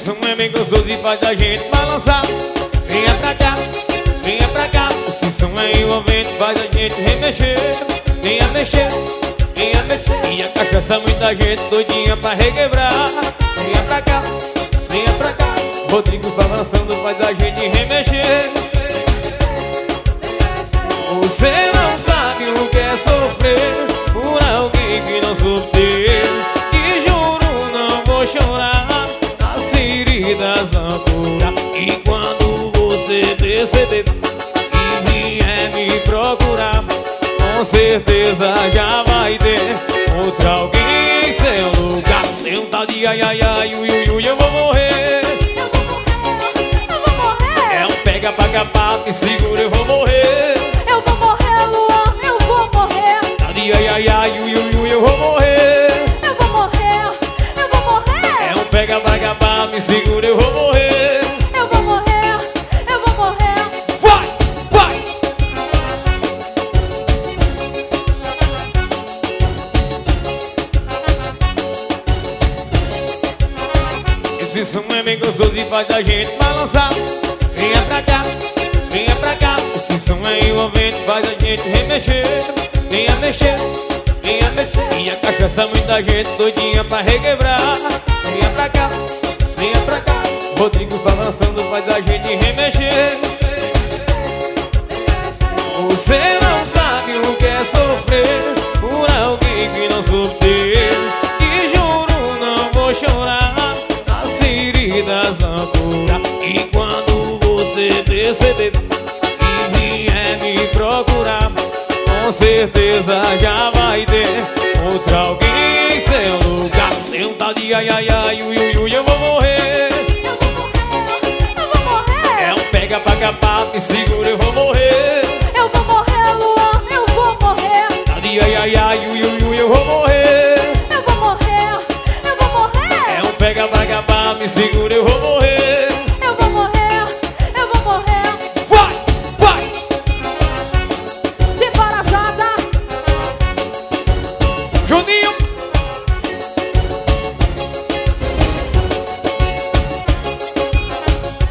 som é bem gostoso e faz a gente balançar. Venha pra cá, venha pra cá. Esse som é envolvente, faz a gente remexer. Venha mexer, venha mexer. E a cachaça muita gente doidinha pra requebrar. Venha pra cá, venha pra cá. Rodrigo tá lançando, faz a gente remexer. Você não sabe o que é sofrer por alguém que não sorteio. Te juro, não vou chorar, as feridas vão curar. E quando você perceber e vier me procurar, com certeza já vai ter outra alguém em seu lugar. Tem um tal de ai, ai, ai, ui, ui, ui, eu vou morrer. Eu vou morrer. É um pega, paga, pato e segura, eu vou morrer. Eu vou morrer, Luan, eu vou morrer. Tal de ai, ai, ai, ui, ui, ui, eu vou morrer. Eu vou morrer, eu vou morrer. É um pega, paga, pato e segura, eu vou morrer. Eu vou morrer, eu vou morrer. Vai, vai! Esse som é bem gostoso e faz a gente balançar. Venha pra cá, venha pra cá. Esse som é envolvente, faz a gente remexer. Venha mexer, venha mexer. E a cachaça muita gente doidinha pra requebrar. Venha pra cá, venha pra cá. Rodrigo tá lançando, faz a gente remexer. Você não sabe o que é sofrer por alguém que não sorteio. Te juro, não vou chorar, as feridas vão curar. E quando você perceber e vier me procurar, com certeza já vai ter outra alguém em seu lugar. Tem um tal de ai, ai, ai, ui, ui, ui, eu vou morrer. Eu vou morrer. É um pega, paga, pato e segura, eu vou morrer. Eu vou morrer, Luan, eu vou morrer. Tal de ai, ai, ai, ui, ui, ui, eu vou morrer. Eu vou morrer, eu vou morrer. É um pega, paga, pato e segura, eu vou morrer.